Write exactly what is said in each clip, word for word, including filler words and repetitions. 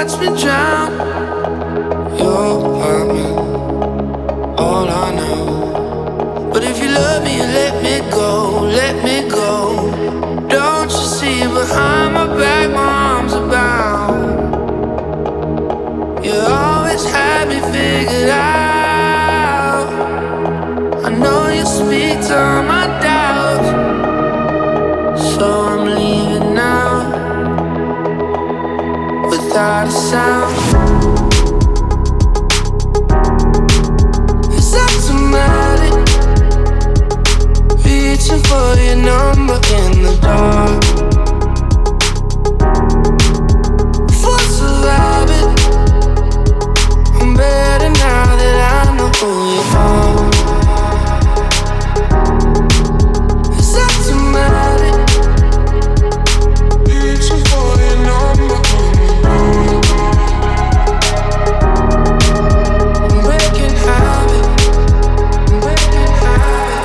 watch me drown. Your apartment, all I know. But if you love me, let me go, let me go. Don't you see behind my back my arms are bound? You always had me figured out. I know you speak to all my doubts, so I'm leaving now without a sound. It's automatic, reaching for your number in the dark. Force of habit, I'm better now that I know who you are. It's automatic, reaching for your number in the dark. I'm breaking habit, I'm breaking habit.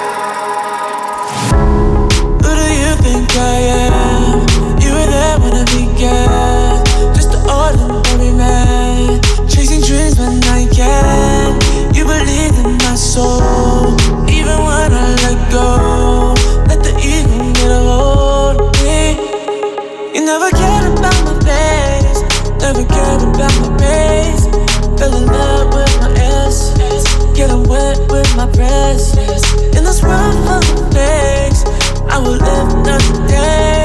Who do you think I am? You were there when I began. Just an ordinary man, chasing dreams when I can. You believed in my soul, even when I let go. Let the ego get a hold of me. You never cared about my face, never cared about my pace. Fell in love with my essence, getting wet with my presence. In this world full of fakes, I will live another day.